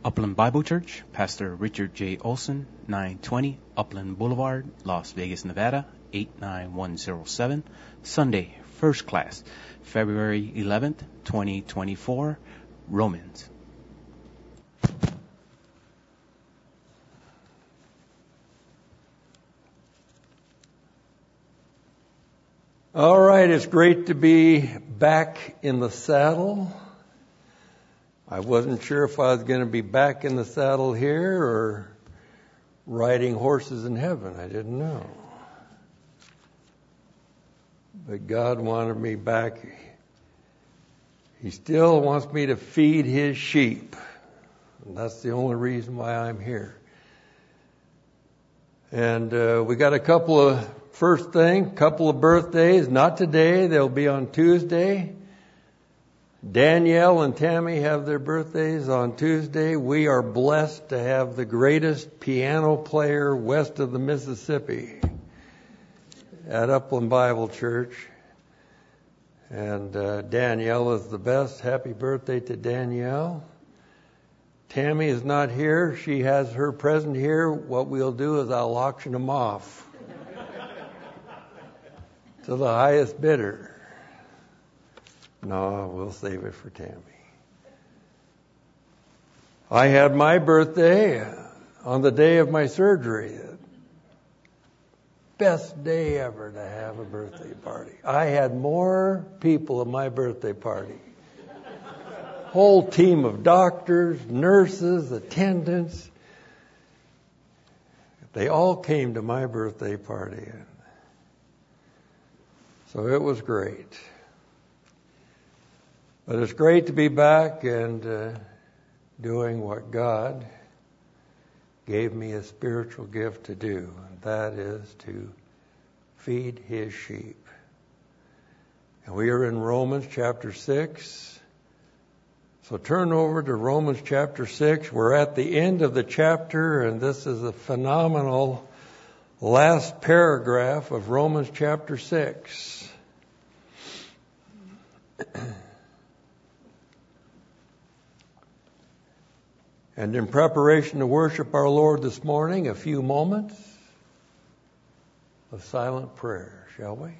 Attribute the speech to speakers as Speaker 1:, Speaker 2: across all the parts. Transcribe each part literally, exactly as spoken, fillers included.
Speaker 1: Upland Bible Church, Pastor Richard J. Olson, nine twenty Upland Boulevard, Las Vegas, Nevada, eight nine one zero seven. Sunday, First Class, February eleventh, twenty twenty-four, Romans.
Speaker 2: All right, it's great to be back in the saddle. I wasn't sure if I was going to be back in the saddle here or riding horses in heaven. I didn't know. But God wanted me back. He still wants me to feed His sheep. And that's the only reason why I'm here. And uh, we got a couple of, first thing, couple of birthdays. Not today. They'll be on Tuesday. Danielle and Tammy have their birthdays on Tuesday. We are blessed to have the greatest piano player west of the Mississippi at Upland Bible Church. And uh, Danielle is the best. Happy birthday to Danielle. Tammy is not here. She has her present here. What we'll do is I'll auction them off to the highest bidder. No, we'll save it for Tammy. I had my birthday on the day of my surgery. Best day ever to have a birthday party. I had more people at my birthday party. Whole team of doctors, nurses, attendants. They all came to my birthday party. So it was great. But it's great to be back and uh, doing what God gave me a spiritual gift to do. And that is to feed His sheep. And we are in Romans chapter six. So turn over to Romans chapter six. We're at the end of the chapter, and this is a phenomenal last paragraph of Romans chapter six. And in preparation to worship our Lord this morning, a few moments of silent prayer, shall we?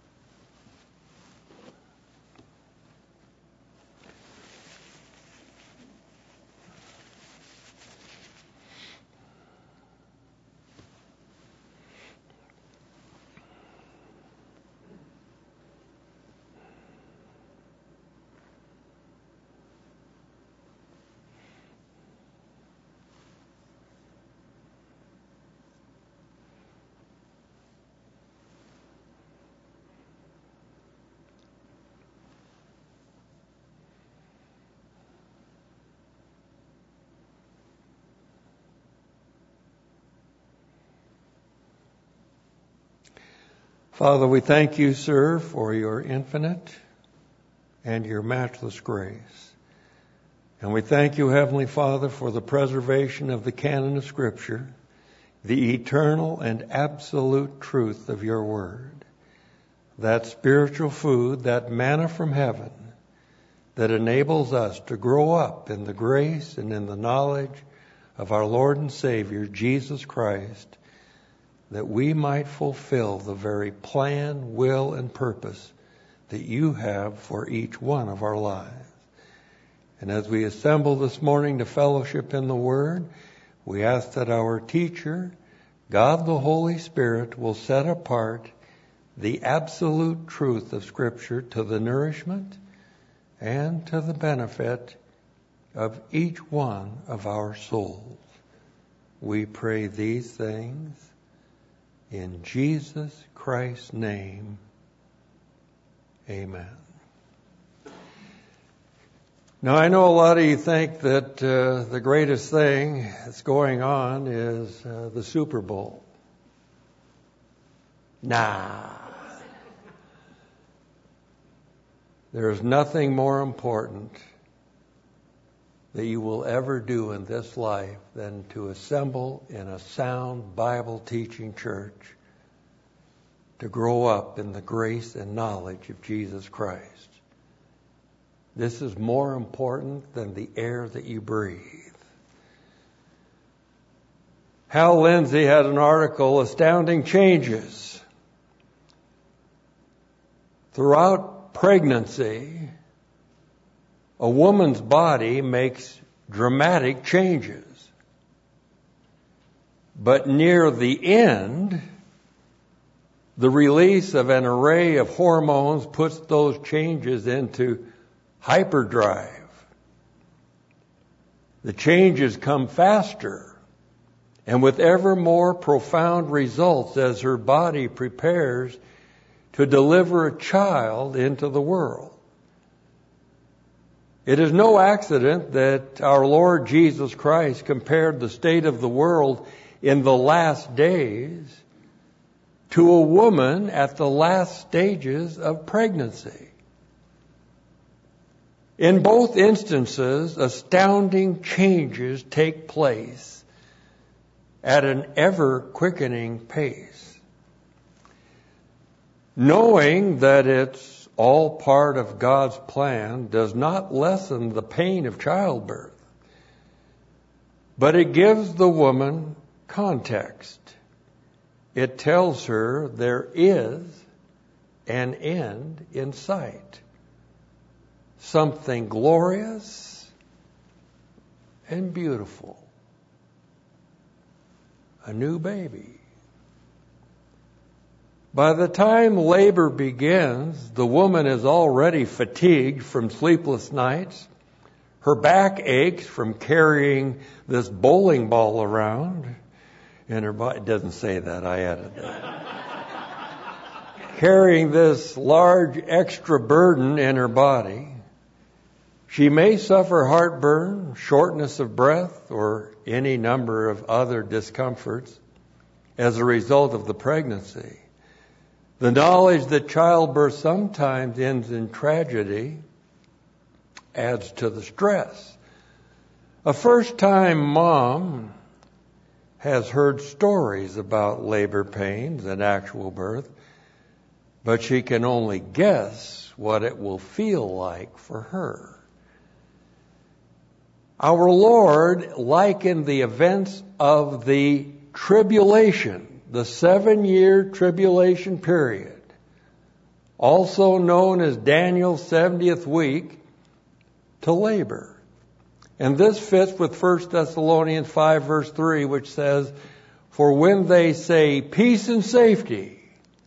Speaker 2: Father, we thank you, sir, for your infinite and your matchless grace. And we thank you, Heavenly Father, for the preservation of the canon of Scripture, the eternal and absolute truth of your word, that spiritual food, that manna from heaven, that enables us to grow up in the grace and in the knowledge of our Lord and Savior, Jesus Christ, that we might fulfill the very plan, will, and purpose that you have for each one of our lives. And as we assemble this morning to fellowship in the Word, we ask that our teacher, God the Holy Spirit, will set apart the absolute truth of Scripture to the nourishment and to the benefit of each one of our souls. We pray these things in Jesus Christ's name, amen. Now, I know a lot of you think that uh, the greatest thing that's going on is uh, the Super Bowl. Nah. There is nothing more important that you will ever do in this life than to assemble in a sound Bible teaching church to grow up in the grace and knowledge of Jesus Christ. This is more important than the air that you breathe. Hal Lindsey had an article, Astounding Changes. Throughout pregnancy, a woman's body makes dramatic changes. But near the end, the release of an array of hormones puts those changes into hyperdrive. The changes come faster and with ever more profound results as her body prepares to deliver a child into the world. It is no accident that our Lord Jesus Christ compared the state of the world in the last days to a woman at the last stages of pregnancy. In both instances, astounding changes take place at an ever-quickening pace. Knowing that it's all part of God's plan does not lessen the pain of childbirth, but it gives the woman context. It tells her there is an end in sight. Something glorious and beautiful. A new baby. By the time labor begins, the woman is already fatigued from sleepless nights. Her back aches from carrying this bowling ball around. In her body. It doesn't say that, I added that. Carrying this large extra burden in her body. She may suffer heartburn, shortness of breath, or any number of other discomforts as a result of the pregnancy. The knowledge that childbirth sometimes ends in tragedy adds to the stress. A first-time mom has heard stories about labor pains and actual birth, but she can only guess what it will feel like for her. Our Lord likened the events of the tribulation, the seven-year tribulation period, also known as Daniel's seventieth week, to labor. And this fits with First Thessalonians five verse three, which says, "For when they say peace and safety,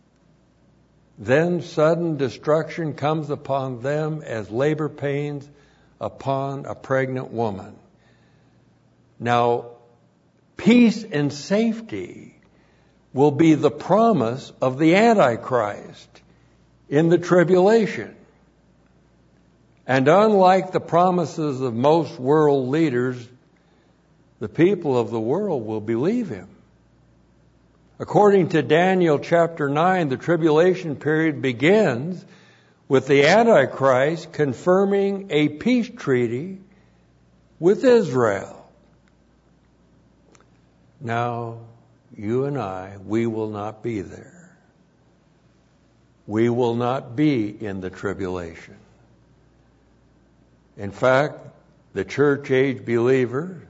Speaker 2: then sudden destruction comes upon them as labor pains upon a pregnant woman." Now, peace and safety will be the promise of the Antichrist in the tribulation. And unlike the promises of most world leaders, the people of the world will believe him. According to Daniel chapter nine, the tribulation period begins with the Antichrist confirming a peace treaty with Israel. Now, you and I, we will not be there. We will not be in the tribulation. In fact, the church age believer,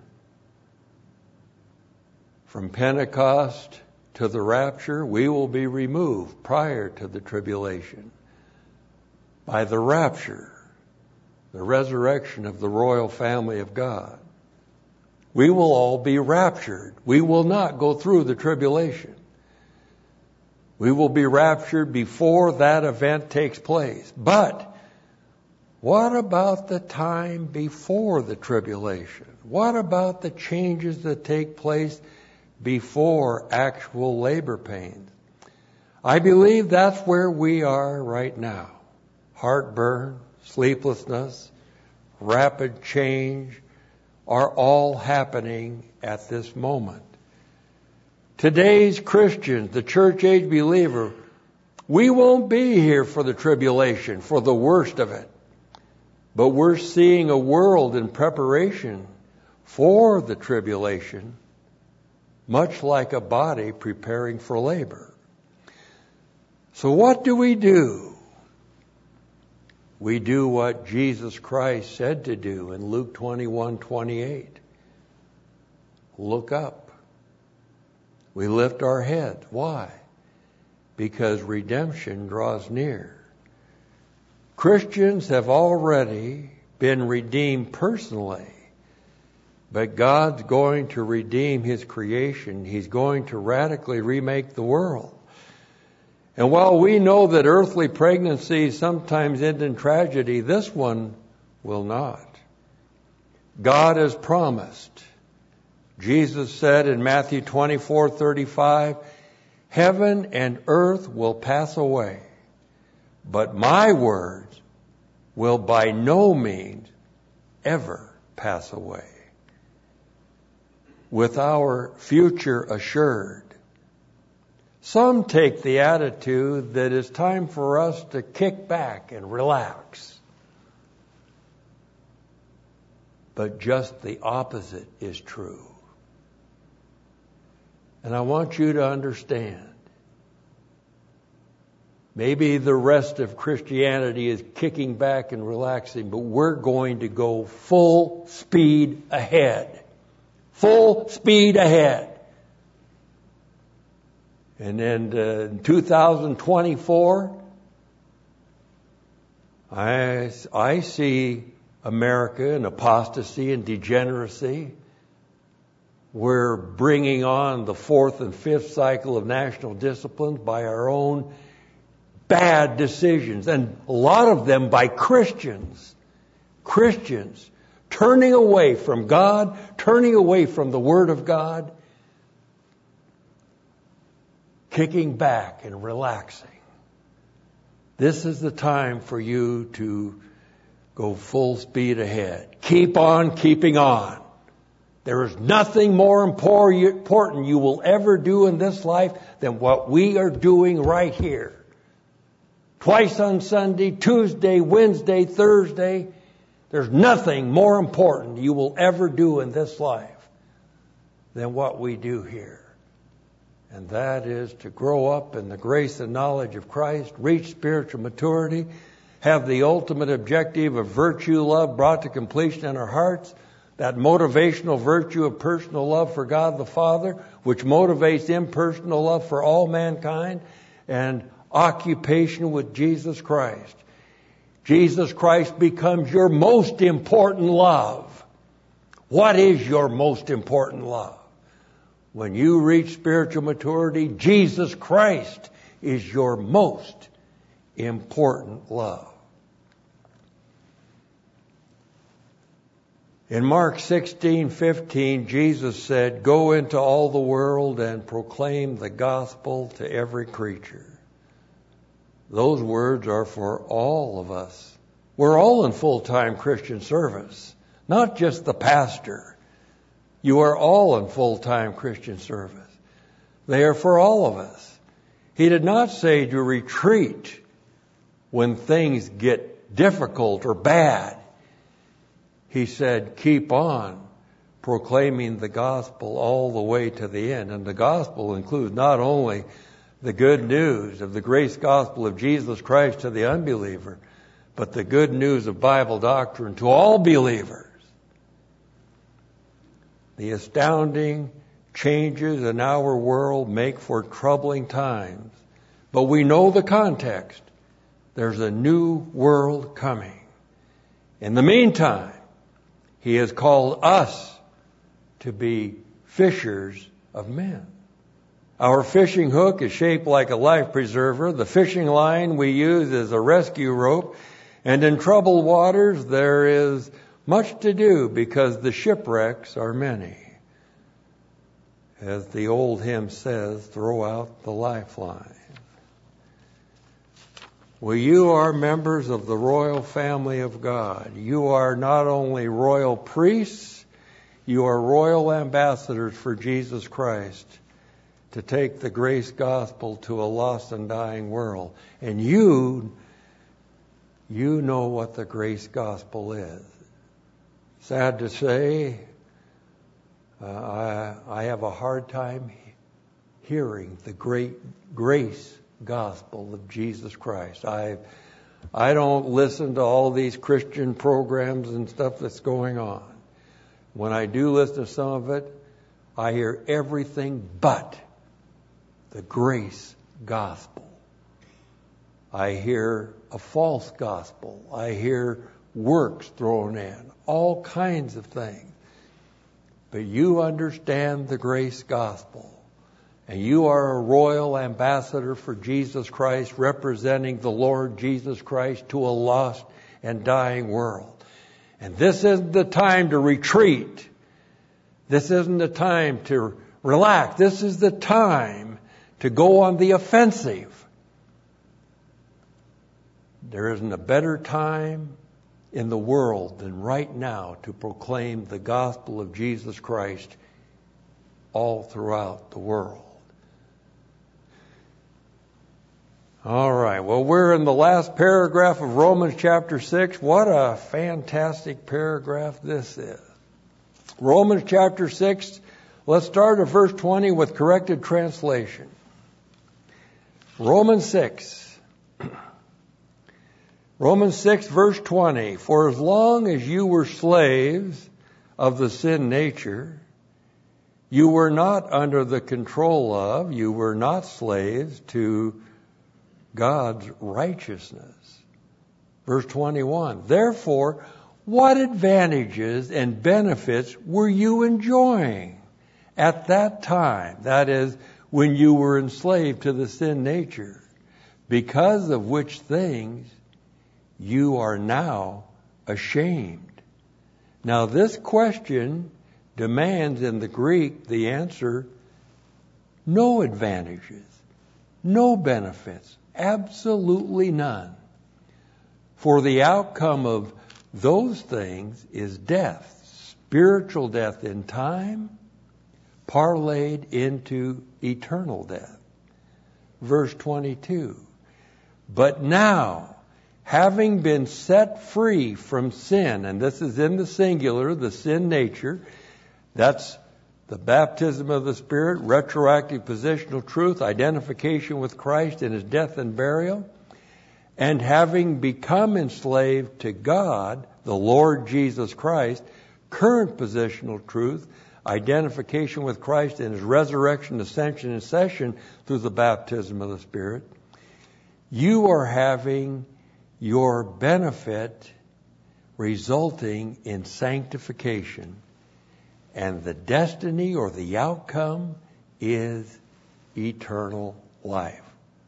Speaker 2: from Pentecost to the rapture, we will be removed prior to the tribulation by the rapture, the resurrection of the royal family of God. We will all be raptured. We will not go through the tribulation. We will be raptured before that event takes place. But what about the time before the tribulation? What about the changes that take place before actual labor pains? I believe that's where we are right now. Heartburn, sleeplessness, rapid change are all happening at this moment. Today's Christians, the church age believer, we won't be here for the tribulation, for the worst of it. But we're seeing a world in preparation for the tribulation, much like a body preparing for labor. So what do we do? We do what Jesus Christ said to do in Luke twenty-one twenty-eight. Look up We lift our heads. Why? Because redemption draws near. Christians have already been redeemed personally, but God's going to redeem His creation. He's going to radically remake the world. And while we know that earthly pregnancies sometimes end in tragedy, this one will not. God has promised. Jesus said in Matthew twenty-four thirty-five, heaven and earth will pass away, but my words will by no means ever pass away. With our future assured, some take the attitude that it's time for us to kick back and relax. But just the opposite is true. And I want you to understand, maybe the rest of Christianity is kicking back and relaxing, but we're going to go full speed ahead. Full speed ahead. And then uh, in two thousand twenty-four, I, I see America in apostasy and degeneracy. We're bringing on the fourth and fifth cycle of national disciplines by our own bad decisions, and a lot of them by Christians. Christians turning away from God, turning away from the Word of God, kicking back and relaxing. This is the time for you to go full speed ahead. Keep on keeping on. There is nothing more important you will ever do in this life than what we are doing right here. Twice on Sunday, Tuesday, Wednesday, Thursday. There's nothing more important you will ever do in this life than what we do here. And that is to grow up in the grace and knowledge of Christ, reach spiritual maturity, have the ultimate objective of virtue love brought to completion in our hearts, that motivational virtue of personal love for God the Father, which motivates impersonal love for all mankind, and occupation with Jesus Christ. Jesus Christ becomes your most important love. What is your most important love? When you reach spiritual maturity, Jesus Christ is your most important love. In Mark sixteen fifteen, Jesus said, "Go into all the world and proclaim the gospel to every creature." Those words are for all of us. We're all in full-time Christian service, not just the pastor. You are all in full-time Christian service. They are for all of us. He did not say to retreat when things get difficult or bad. He said, keep on proclaiming the gospel all the way to the end. And the gospel includes not only the good news of the grace gospel of Jesus Christ to the unbeliever, but the good news of Bible doctrine to all believers. The astounding changes in our world make for troubling times. But we know the context. There's a new world coming. In the meantime, He has called us to be fishers of men. Our fishing hook is shaped like a life preserver. The fishing line we use is a rescue rope. And in troubled waters, there is much to do because the shipwrecks are many. As the old hymn says, throw out the lifeline. Well, you are members of the royal family of God. You are not only royal priests, you are royal ambassadors for Jesus Christ to take the grace gospel to a lost and dying world. And you, you know what the grace gospel is. Sad to say, uh, I, I have a hard time hearing the great grace gospel of Jesus Christ. I I don't listen to all these Christian programs and stuff that's going on. When I do listen to some of it, I hear everything but the grace gospel. I hear a false gospel. I hear works thrown in, all kinds of things. But you understand the grace gospel. And you are a royal ambassador for Jesus Christ, representing the Lord Jesus Christ to a lost and dying world. And this isn't the time to retreat. This isn't the time to relax. This is the time to go on the offensive. There isn't a better time in the world than right now to proclaim the gospel of Jesus Christ all throughout the world. All right, well, we're in the last paragraph of Romans chapter six. What a fantastic paragraph this is. Romans chapter six, let's start at verse twenty with corrected translation. Romans six. Romans six, verse twenty. For as long as you were slaves of the sin nature, you were not under the control of, you were not slaves to God's righteousness. Verse twenty-one. Therefore, what advantages and benefits were you enjoying at that time? That is, when you were enslaved to the sin nature, because of which things you are now ashamed. Now, this question demands in the Greek the answer, no advantages, no benefits, absolutely none. For the outcome of those things is death, spiritual death in time, parlayed into eternal death. Verse twenty-two. But now, having been set free from sin, and this is in the singular, the sin nature, that's the baptism of the Spirit, retroactive positional truth, identification with Christ in His death and burial, and having become enslaved to God, the Lord Jesus Christ, current positional truth, identification with Christ in His resurrection, ascension, and session through the baptism of the Spirit, you are having your benefit resulting in sanctification. And the destiny or the outcome is eternal life.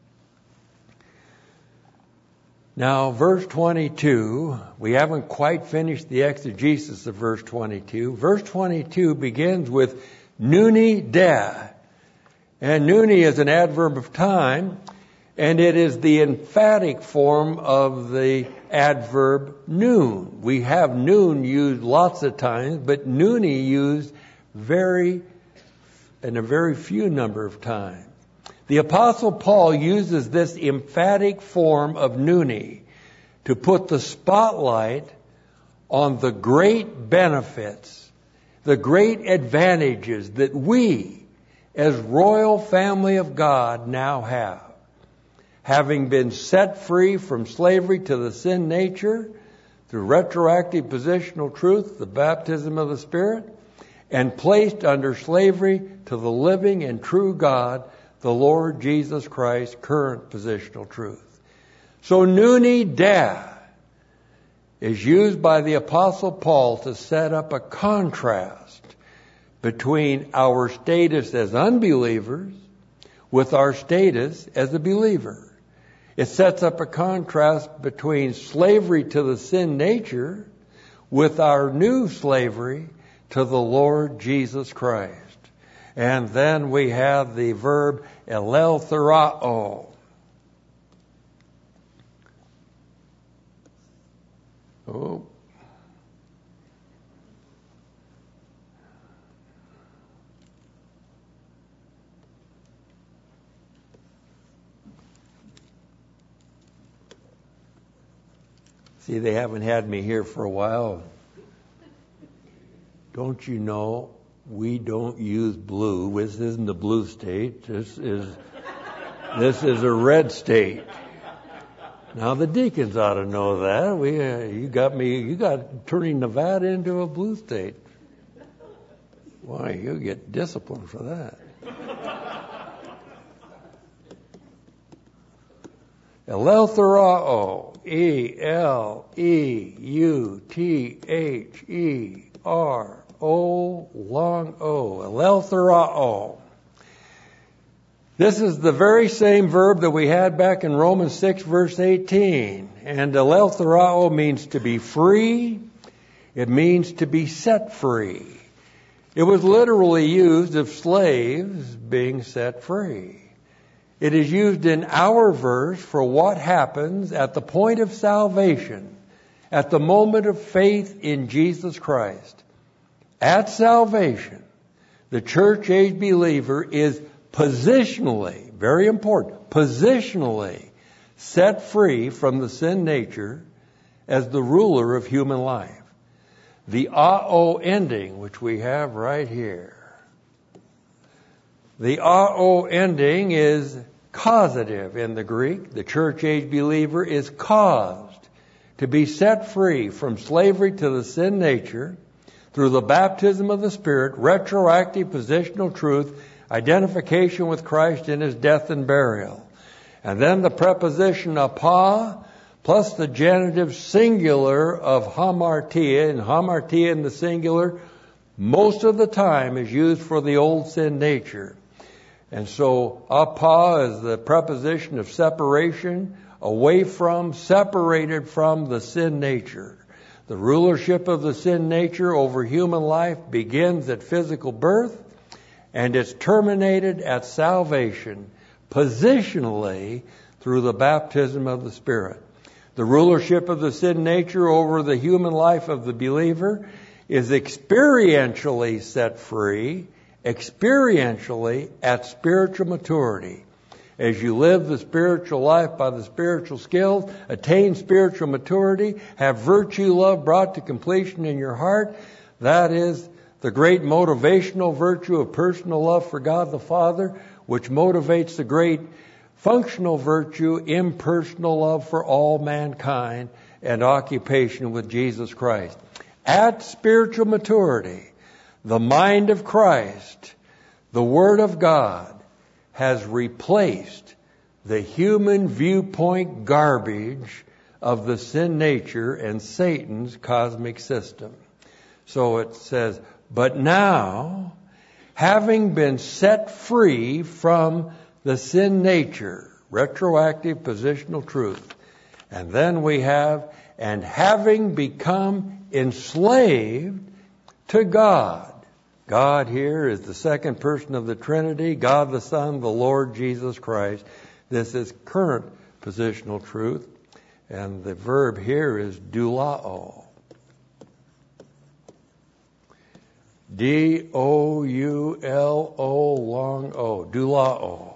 Speaker 2: Now, verse twenty-two, we haven't quite finished the exegesis of verse twenty-two. Verse twenty-two begins with nuni de. And nuni is an adverb of time, and it is the emphatic form of the adverb noon. We have noon used lots of times, but nuni used very, in a very few number of times. The Apostle Paul uses this emphatic form of nuni to put the spotlight on the great benefits, the great advantages that we, as royal family of God, now have. Having been set free from slavery to the sin nature through retroactive positional truth, the baptism of the Spirit, and placed under slavery to the living and true God, the Lord Jesus Christ, current positional truth. So nuni de is used by the Apostle Paul to set up a contrast between our status as unbelievers with our status as a believer. It sets up a contrast between slavery to the sin nature with our new slavery to the Lord Jesus Christ. And then we have the verb eleltherao. Oh. See, they haven't had me here for a while. Don't you know we don't use blue? This isn't the blue state. This is this is a red state. Now the deacons ought to know that. We, uh, you got me. You got turning Nevada into a blue state. Why, you get disciplined for that. Eleutherao, E L E U T H E R O, long O, Eleutherao. This is the very same verb that we had back in Romans six, verse eighteen. And eleutherao means to be free. It means to be set free. It was literally used of slaves being set free. It is used in our verse for what happens at the point of salvation, at the moment of faith in Jesus Christ. At salvation, the church-age believer is positionally, very important, positionally set free from the sin nature as the ruler of human life. The A-O ending, which we have right here. The A-O ending is causative in the Greek. The church-age believer is caused to be set free from slavery to the sin nature through the baptism of the Spirit, retroactive positional truth, identification with Christ in His death and burial. And then the preposition apa plus the genitive singular of hamartia, and hamartia in the singular most of the time is used for the old sin nature. And so apa is the preposition of separation, away from, separated from the sin nature. The rulership of the sin nature over human life begins at physical birth, and it's terminated at salvation, positionally through the baptism of the Spirit. The rulership of the sin nature over the human life of the believer is experientially set free, experientially at spiritual maturity. As you live the spiritual life by the spiritual skills, attain spiritual maturity, have virtue love brought to completion in your heart, that is the great motivational virtue of personal love for God the Father, which motivates the great functional virtue, impersonal love for all mankind and occupation with Jesus Christ. At spiritual maturity, the mind of Christ, the Word of God, has replaced the human viewpoint garbage of the sin nature and Satan's cosmic system. So it says, but now, having been set free from the sin nature, retroactive positional truth, and then we have, and having become enslaved to God. God here is the second person of the Trinity, God the Son, the Lord Jesus Christ. This is current positional truth. And the verb here is doulao. D O U L O long O. Doulao.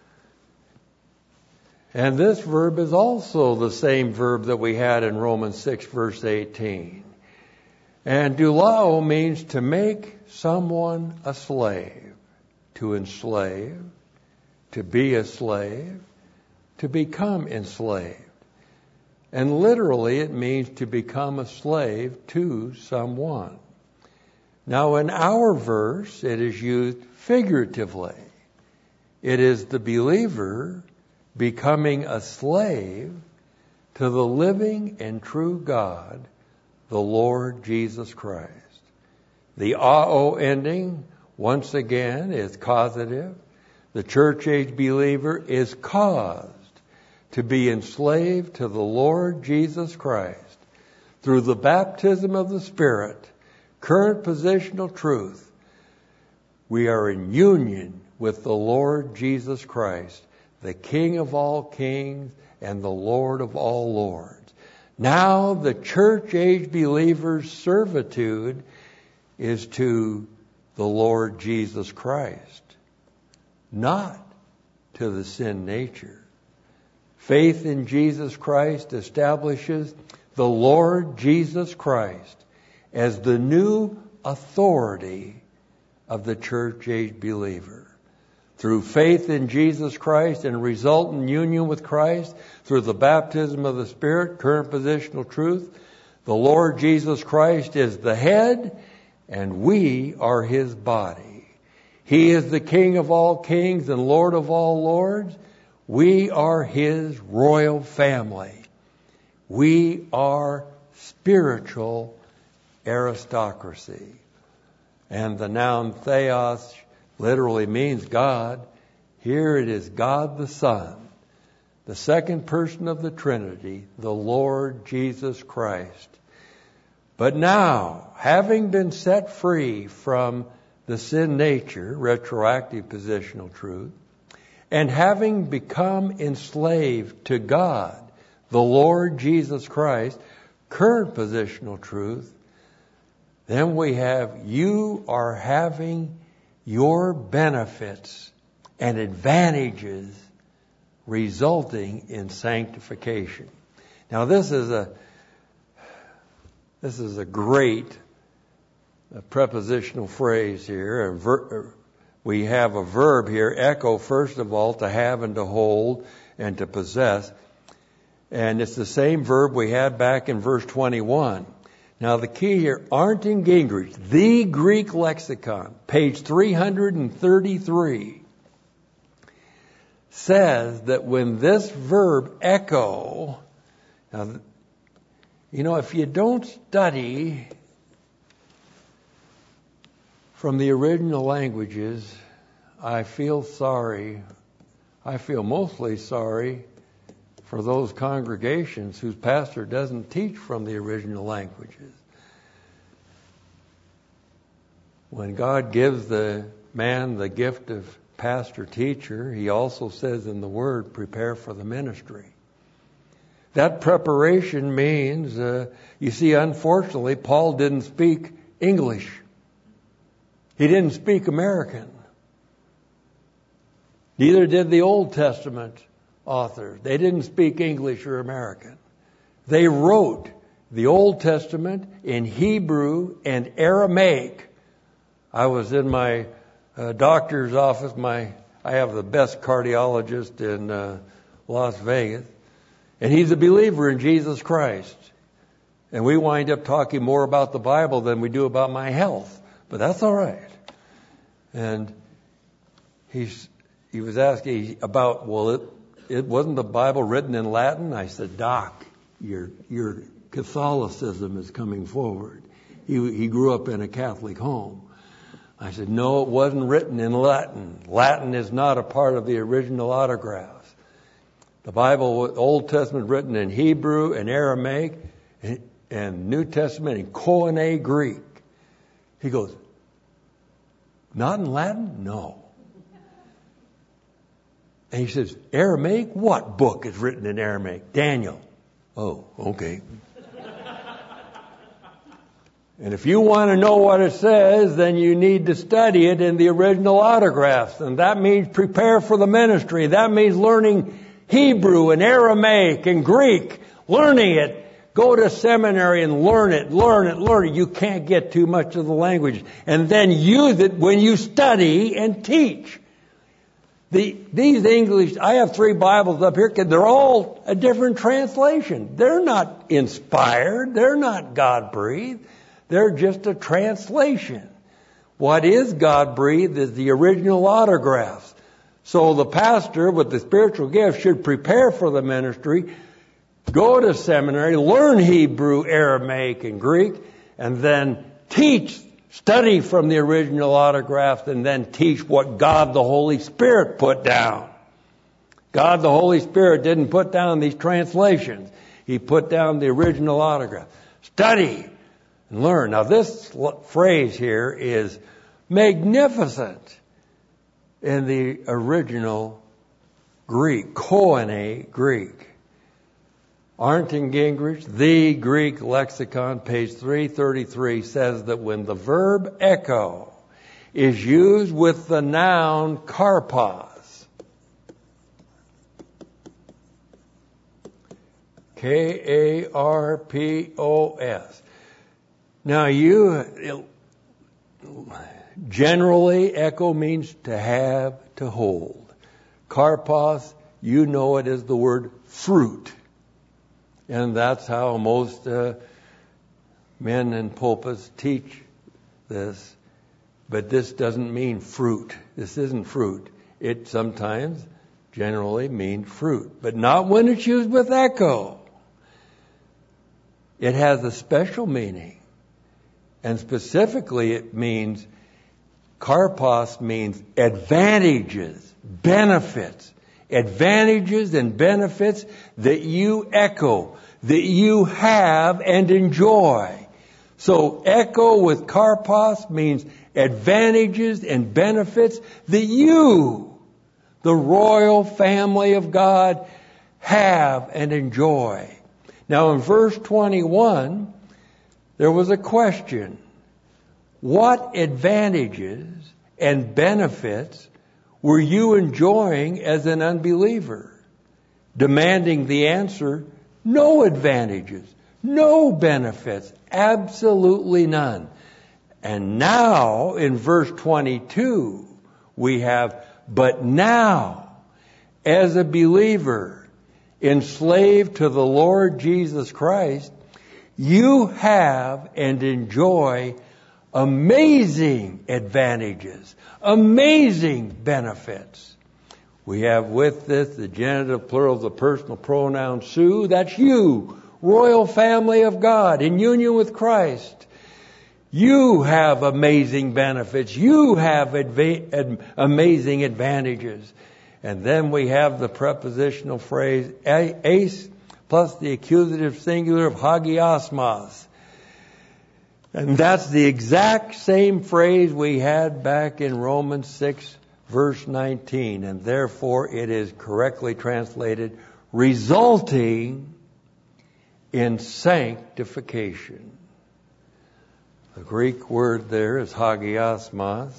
Speaker 2: And this verb is also the same verb that we had in Romans six, verse eighteen. And doulao means to make someone a slave, to enslave, to be a slave, to become enslaved. And literally it means to become a slave to someone. Now in our verse it is used figuratively. It is the believer becoming a slave to the living and true God, the Lord Jesus Christ. The A-O ending, once again, is causative. The church-age believer is caused to be enslaved to the Lord Jesus Christ through the baptism of the Spirit, current positional truth. We are in union with the Lord Jesus Christ, the King of all kings and the Lord of all lords. Now the church-age believer's servitude is to the Lord Jesus Christ, not to the sin nature. Faith in Jesus Christ establishes the Lord Jesus Christ as the new authority of the church-age believer. Through faith in Jesus Christ and resultant union with Christ, through the baptism of the Spirit, current positional truth, the Lord Jesus Christ is the head, and we are His body. He is the King of all kings and Lord of all lords. We are His royal family. We are spiritual aristocracy. And the noun theos literally means God. Here it is God the Son, the second person of the Trinity, the Lord Jesus Christ. But now, having been set free from the sin nature, retroactive positional truth, and having become enslaved to God, the Lord Jesus Christ, current positional truth, then we have, you are having your benefits and advantages resulting in sanctification. Now this is a this is a great a prepositional phrase here. A ver, we have a verb here, echo, first of all, to have and to hold and to possess. And it's the same verb we had back in verse twenty-one. Now the key here, Arndt and Gingrich, the Greek lexicon, page three hundred thirty-three, says that when this verb echo, now, you know, if you don't study from the original languages, I feel sorry. I feel mostly sorry for those congregations whose pastor doesn't teach from the original languages. When God gives the man the gift of pastor-teacher, He also says in the Word, prepare for the ministry. That preparation means, uh, you see, unfortunately, Paul didn't speak English. He didn't speak American. Neither did the Old Testament authors. They didn't speak English or American. They wrote the Old Testament in Hebrew and Aramaic. I was in my uh, doctor's office. My I have the best cardiologist in uh, Las Vegas, and he's a believer in Jesus Christ. And we wind up talking more about the Bible than we do about my health, but that's all right. And he's he was asking about, well, it It wasn't the Bible written in Latin? I said, Doc, your your Catholicism is coming forward. He he grew up in a Catholic home. I said, no, it wasn't written in Latin. Latin is not a part of the original autographs. The Bible, Old Testament, written in Hebrew and Aramaic, and, and New Testament in Koine Greek. He goes, not in Latin? No. And he says, Aramaic? What book is written in Aramaic? Daniel. Oh, okay. And if you want to know what it says, then you need to study it in the original autographs. And that means prepare for the ministry. That means learning Hebrew and Aramaic and Greek. Learning it. Go to seminary and learn it, learn it, learn it. You can't get too much of the language. And then use it when you study and teach. The, these English, I have three Bibles up here, they're all a different translation. They're not inspired. They're not God-breathed. They're just a translation. What is God-breathed is the original autographs. So the pastor with the spiritual gift should prepare for the ministry, go to seminary, learn Hebrew, Aramaic, and Greek, and then teach, study from the original autographs, and then teach what God the Holy Spirit put down. God the Holy Spirit didn't put down these translations. He put down the original autograph. Study and learn. Now this phrase here is magnificent in the original Greek, Koine Greek. Arndt and Gingrich, the Greek lexicon, page three thirty-three, says that when the verb echo is used with the noun karpos, K A R P O S. Now you, generally echo means to have, to hold. Karpos, you know it as the word fruit. And that's how most uh, men in pulpits teach this. But this doesn't mean fruit. This isn't fruit. It sometimes generally mean fruit, but not when it's used with echo. It has a special meaning. And specifically it means, karpos means advantages, benefits. Advantages and benefits that you echo, that you have and enjoy. So echo with karpos means advantages and benefits that you, the royal family of God, have and enjoy. Now in verse twenty-one, there was a question. What advantages and benefits were you enjoying as an unbeliever? Demanding the answer, no advantages, no benefits, absolutely none. And now, in verse twenty-two, we have, but now, as a believer, enslaved to the Lord Jesus Christ, you have and enjoy amazing advantages, amazing benefits. We have with this the genitive plural of the personal pronoun su. That's you, royal family of God, in union with Christ. You have amazing benefits. You have adva- ad- amazing advantages. And then we have the prepositional phrase eis plus the accusative singular of hagiasmos. And that's the exact same phrase we had back in Romans six, verse nineteen. And therefore it is correctly translated, resulting in sanctification. The Greek word there is hagiasmos.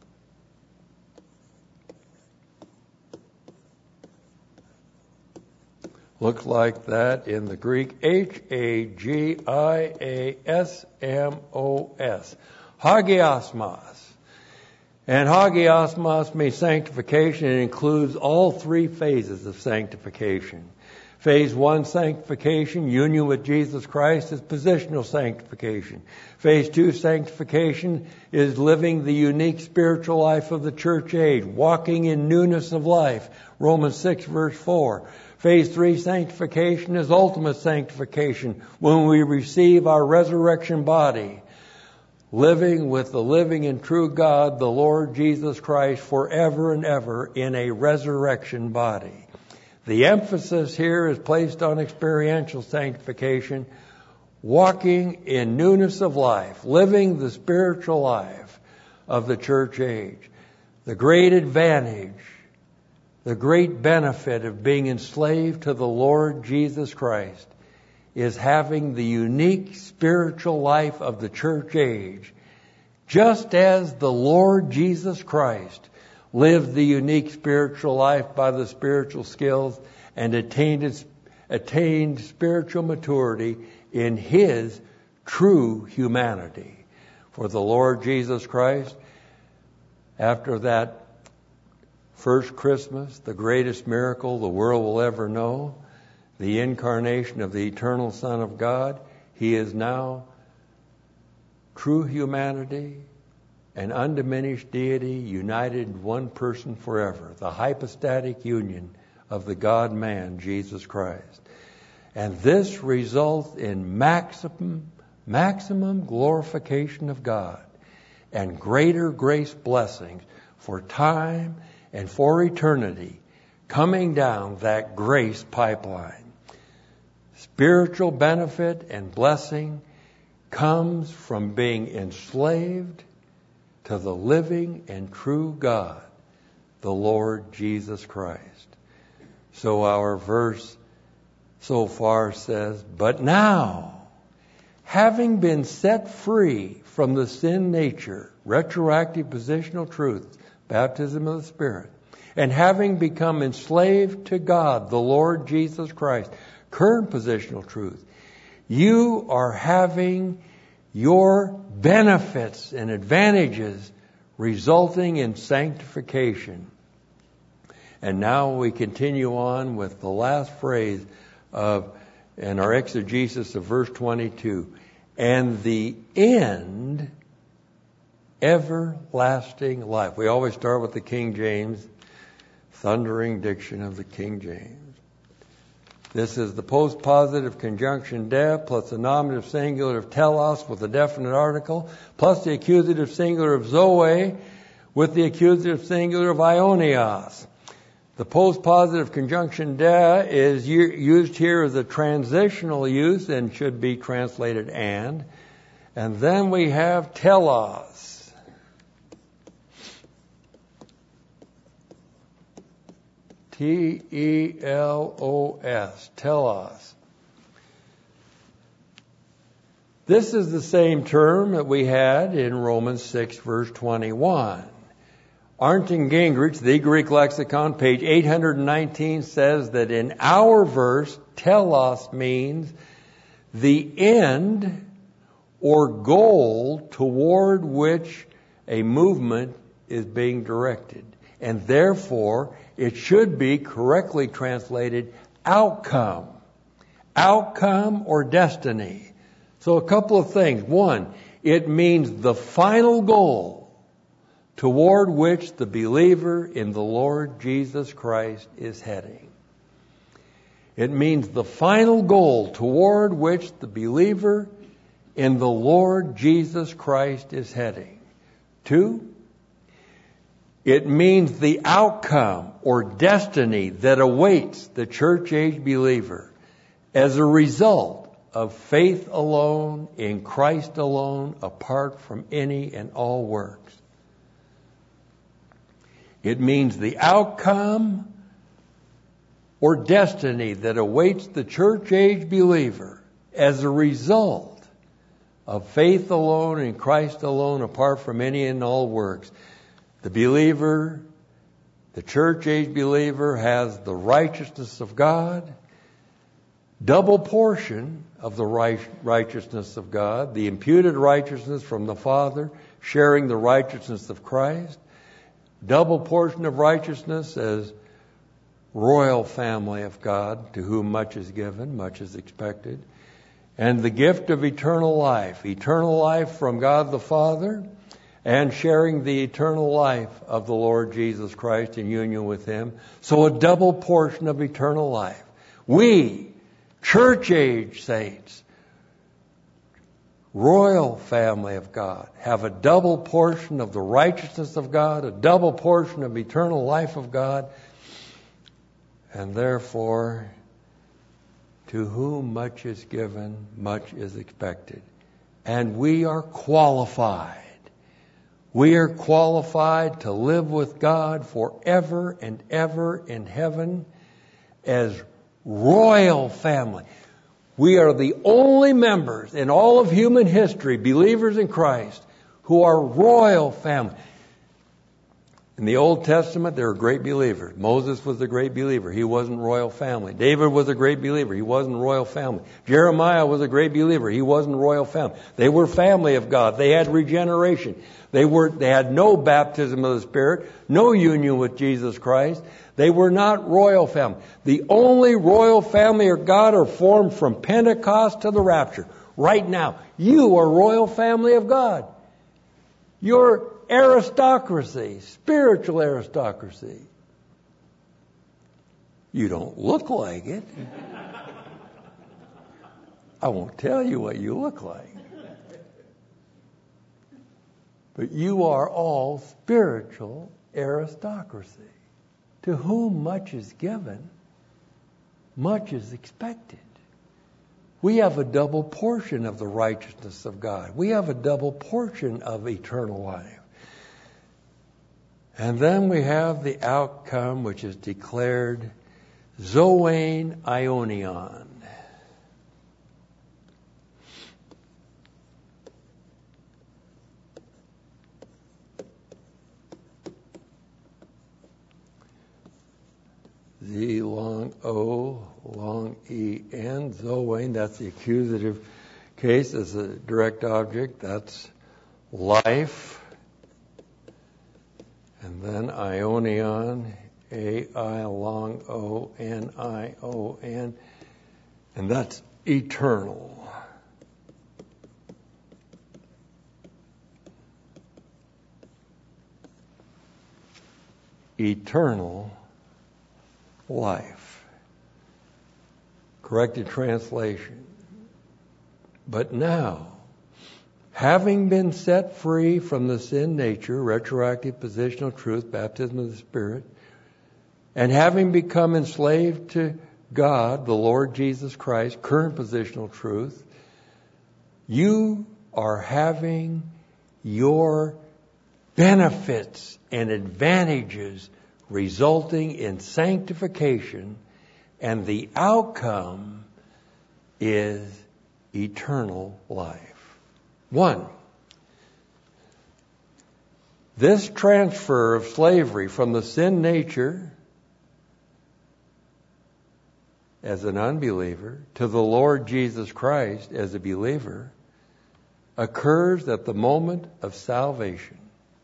Speaker 2: Looks like that in the Greek, H A G I A S M O S. Hagiasmos. And hagiasmos means sanctification. It includes all three phases of sanctification. Phase one, sanctification, union with Jesus Christ, is positional sanctification. Phase two, sanctification, is living the unique spiritual life of the church age, walking in newness of life. Romans six, verse four. Phase three, sanctification, is ultimate sanctification, when we receive our resurrection body, living with the living and true God, the Lord Jesus Christ, forever and ever in a resurrection body. The emphasis here is placed on experiential sanctification, walking in newness of life, living the spiritual life of the church age. The great advantage, the great benefit of being enslaved to the Lord Jesus Christ is having the unique spiritual life of the church age, just as the Lord Jesus Christ lived the unique spiritual life by the spiritual skills and attained, attained spiritual maturity in His true humanity. For the Lord Jesus Christ, after that first Christmas, the greatest miracle the world will ever know, the incarnation of the eternal Son of God, He is now true humanity and undiminished deity, united in one person forever, the hypostatic union of the God-man, Jesus Christ. And this results in maximum, maximum glorification of God and greater grace blessings for time and for eternity, coming down that grace pipeline. Spiritual benefit and blessing comes from being enslaved to the living and true God, the Lord Jesus Christ. So our verse so far says, but now, having been set free from the sin nature, retroactive positional truth, baptism of the Spirit, and having become enslaved to God, the Lord Jesus Christ, current positional truth, you are having your benefits and advantages resulting in sanctification. And now we continue on with the last phrase of, in our exegesis of verse twenty-two, and the end, everlasting life. We always start with the King James. thundering diction of the King James. This is the postpositive conjunction de plus the nominative singular of telos with a definite article plus the accusative singular of zoe with the accusative singular of ionios. The postpositive conjunction de is used here as a transitional use and should be translated and. And then we have telos. T E L O S, telos. This is the same term that we had in Romans six, verse twenty-one. Arndt and Gingrich, the Greek lexicon, page eight hundred nineteen, says that in our verse, telos means the end or goal toward which a movement is being directed. And therefore, it should be correctly translated outcome. Outcome or destiny. So a couple of things. One, it means the final goal toward which the believer in the Lord Jesus Christ is heading. It means the final goal toward which the believer in the Lord Jesus Christ is heading. Two, it means the outcome or destiny that awaits the church-age believer as a result of faith alone, in Christ alone, apart from any and all works. It means the outcome or destiny that awaits the church-age believer as a result of faith alone, in Christ alone, apart from any and all works. The believer, the church-age believer, has the righteousness of God, double portion of the righteousness of God, the imputed righteousness from the Father, sharing the righteousness of Christ, double portion of righteousness as royal family of God, to whom much is given, much is expected, and the gift of eternal life, eternal life from God the Father, and sharing the eternal life of the Lord Jesus Christ in union with Him. So a double portion of eternal life. We, church-age saints, royal family of God, have a double portion of the righteousness of God, a double portion of eternal life of God, and therefore, to whom much is given, much is expected. And we are qualified. We are qualified to live with God forever and ever in heaven as royal family. We are the only members in all of human history, believers in Christ, who are royal family. In the Old Testament, there were great believers. Moses was a great believer. He wasn't royal family. David was a great believer. He wasn't royal family. Jeremiah was a great believer. He wasn't royal family. They were family of God. They had regeneration. They were, they had no baptism of the Spirit, no union with Jesus Christ. They were not royal family. The only royal family of God are formed from Pentecost to the rapture. Right now, you are royal family of God. You're aristocracy, spiritual aristocracy. You don't look like it. I won't tell you what you look like. But you are all spiritual aristocracy. To whom much is given, much is expected. We have a double portion of the righteousness of God. We have a double portion of eternal life. And then we have the outcome which is declared Zoane Ionion. Z long O, long E N, Zoane, that's the accusative case as a direct object. That's life. And then Ionion, A I long O N I O N, and that's eternal. Eternal life. Corrected translation. But now, having been set free from the sin nature, retroactive positional truth, baptism of the Spirit, and having become enslaved to God, the Lord Jesus Christ, current positional truth, you are having your benefits and advantages resulting in sanctification, and the outcome is eternal life. One, this transfer of slavery from the sin nature as an unbeliever to the Lord Jesus Christ as a believer occurs at the moment of salvation.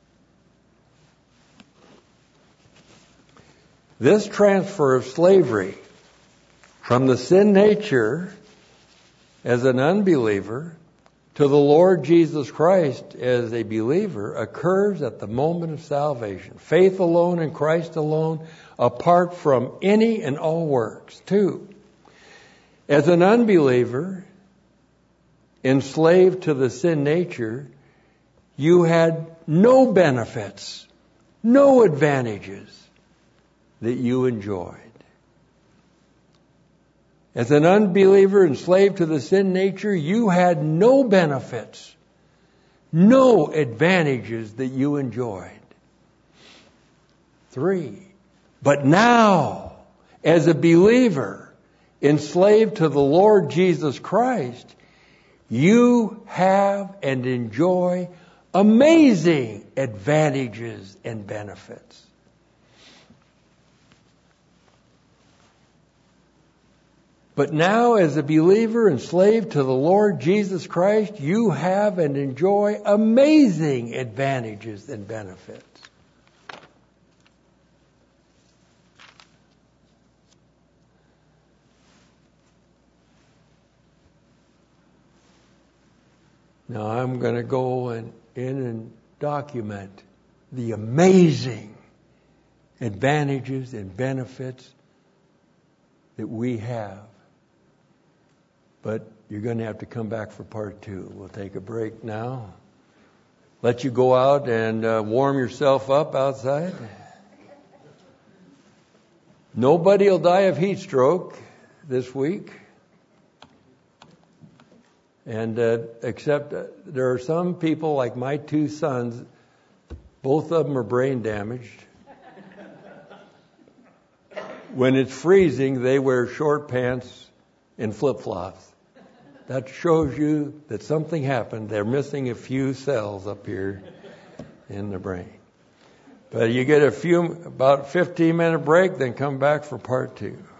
Speaker 2: This transfer of slavery from the sin nature as an unbeliever to the Lord Jesus Christ as a believer occurs at the moment of salvation. Faith alone in Christ alone, apart from any and all works. Two, as an unbeliever, enslaved to the sin nature, you had no benefits, no advantages that you enjoyed. As an unbeliever enslaved to the sin nature, you had no benefits, no advantages that you enjoyed. Three, but now, as a believer enslaved to the Lord Jesus Christ, you have and enjoy amazing advantages and benefits. But now, as a believer enslaved to the Lord Jesus Christ, you have and enjoy amazing advantages and benefits. Now I'm going to go and, in and document the amazing advantages and benefits that we have. But you're going to have to come back for part two. We'll take a break now. Let you go out and uh, warm yourself up outside. Nobody will die of heat stroke this week. And uh, except uh, there are some people, like my two sons, both of them are brain damaged. When it's freezing, they wear short pants and flip-flops. That shows you that something happened. They're missing a few cells up here in the brain. But you get a few, about fifteen minute break, then come back for part two.